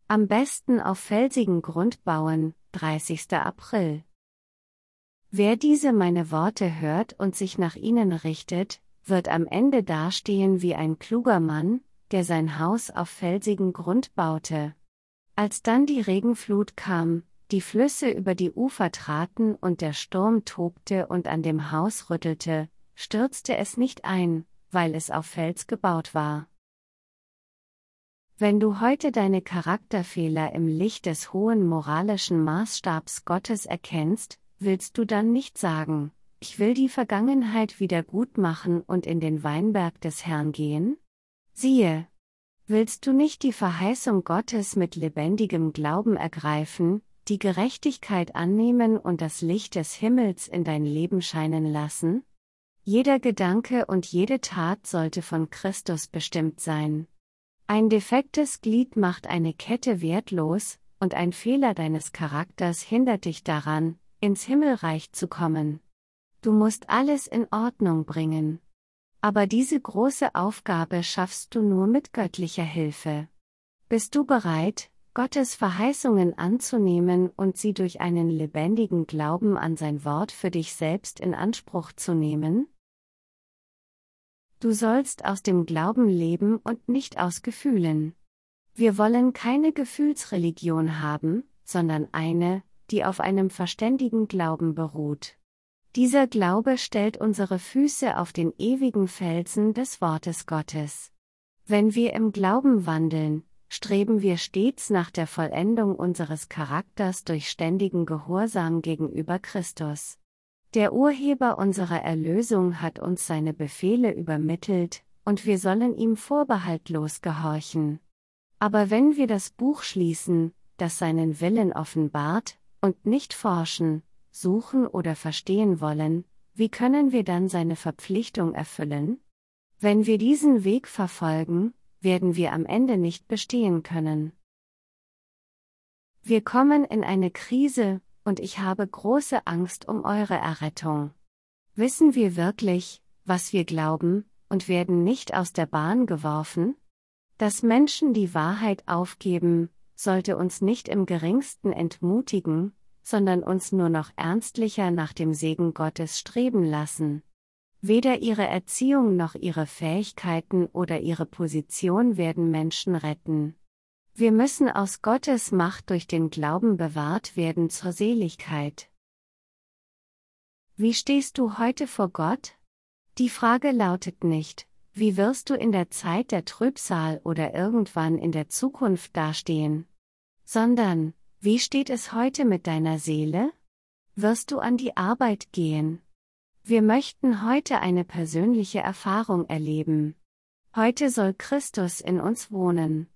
Am besten auf felsigen Grund bauen, 30. April. Wer diese meine Worte hört und sich nach ihnen richtet, wird am Ende dastehen wie ein kluger Mann, der sein Haus auf felsigen Grund baute. Als dann die Regenflut kam, die Flüsse über die Ufer traten und der Sturm tobte und an dem Haus rüttelte, stürzte es nicht ein, weil es auf Fels gebaut war. Wenn du heute deine Charakterfehler im Licht des hohen moralischen Maßstabs Gottes erkennst, willst du dann nicht sagen, ich will die Vergangenheit wieder gut machen und in den Weinberg des Herrn gehen? Siehe! Willst du nicht die Verheißung Gottes mit lebendigem Glauben ergreifen, die Gerechtigkeit annehmen und das Licht des Himmels in dein Leben scheinen lassen? Jeder Gedanke und jede Tat sollte von Christus bestimmt sein. Ein defektes Glied macht eine Kette wertlos, und ein Fehler deines Charakters hindert dich daran, ins Himmelreich zu kommen. Du musst alles in Ordnung bringen. Aber diese große Aufgabe schaffst du nur mit göttlicher Hilfe. Bist du bereit, Gottes Verheißungen anzunehmen und sie durch einen lebendigen Glauben an sein Wort für dich selbst in Anspruch zu nehmen? Du sollst aus dem Glauben leben und nicht aus Gefühlen. Wir wollen keine Gefühlsreligion haben, sondern eine, die auf einem verständigen Glauben beruht. Dieser Glaube stellt unsere Füße auf den ewigen Felsen des Wortes Gottes. Wenn wir im Glauben wandeln, streben wir stets nach der Vollendung unseres Charakters durch ständigen Gehorsam gegenüber Christus. Der Urheber unserer Erlösung hat uns seine Befehle übermittelt, und wir sollen ihm vorbehaltlos gehorchen. Aber wenn wir das Buch schließen, das seinen Willen offenbart, und nicht forschen, suchen oder verstehen wollen, wie können wir dann seine Verpflichtung erfüllen? Wenn wir diesen Weg verfolgen, werden wir am Ende nicht bestehen können. Wir kommen in eine Krise, und ich habe große Angst um eure Errettung. Wissen wir wirklich, was wir glauben, und werden nicht aus der Bahn geworfen? Dass Menschen die Wahrheit aufgeben, sollte uns nicht im geringsten entmutigen, sondern uns nur noch ernstlicher nach dem Segen Gottes streben lassen. Weder ihre Erziehung noch ihre Fähigkeiten oder ihre Position werden Menschen retten. Wir müssen aus Gottes Macht durch den Glauben bewahrt werden zur Seligkeit. Wie stehst du heute vor Gott? Die Frage lautet nicht, wie wirst du in der Zeit der Trübsal oder irgendwann in der Zukunft dastehen? Sondern, wie steht es heute mit deiner Seele? Wirst du an die Arbeit gehen? Wir möchten heute eine persönliche Erfahrung erleben. Heute soll Christus in uns wohnen.